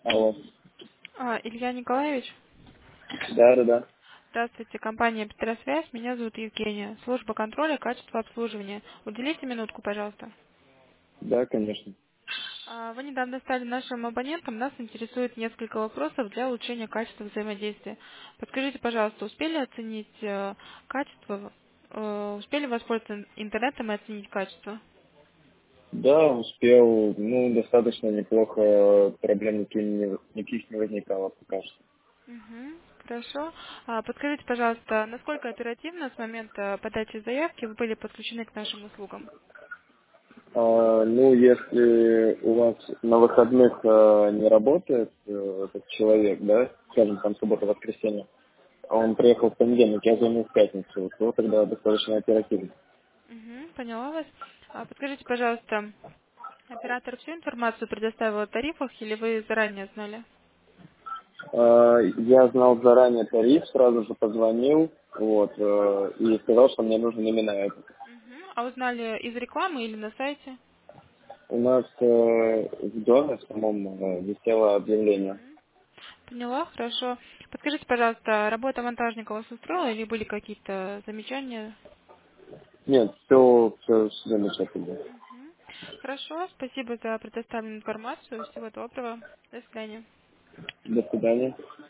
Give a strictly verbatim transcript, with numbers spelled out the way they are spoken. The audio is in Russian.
Алло. А, Илья Николаевич, Да, да, да. здравствуйте, компания «Петросвязь», меня зовут Евгения, служба контроля качества обслуживания. Уделите минутку, пожалуйста. Да, конечно. А, Вы недавно стали нашим абонентом, нас интересует несколько вопросов для улучшения качества взаимодействия. Подскажите, пожалуйста, успели оценить э, качество, э, успели воспользоваться интернетом и оценить качество? Да, успел. Ну, достаточно неплохо. Проблем никаких не, никаких не возникало пока что. Мгм, хорошо. А, Подскажите, пожалуйста, насколько оперативно с момента подачи заявки вы были подключены к нашим услугам? А, ну, если у вас на выходных а, не работает э, этот человек, да, скажем, там суббота-воскресенье, а он приехал в понедельник, я звоню в пятницу, то тогда достаточно оперативно. Мгм, поняла вас. А подскажите, пожалуйста, оператор всю информацию предоставил о тарифах или вы заранее знали? А, я знал заранее тариф, сразу же позвонил, вот, э, и сказал, что мне нужен именно этот. Мгм. А узнали из рекламы или на сайте? У нас э, в доме в самом э, висело объявление. Мгм. Поняла, хорошо. Подскажите, пожалуйста, работа монтажника вас устроила или были какие-то замечания? Нет, все, все замечательно. Мгм. Хорошо, спасибо за предоставленную информацию. Всего доброго. До свидания. До свидания.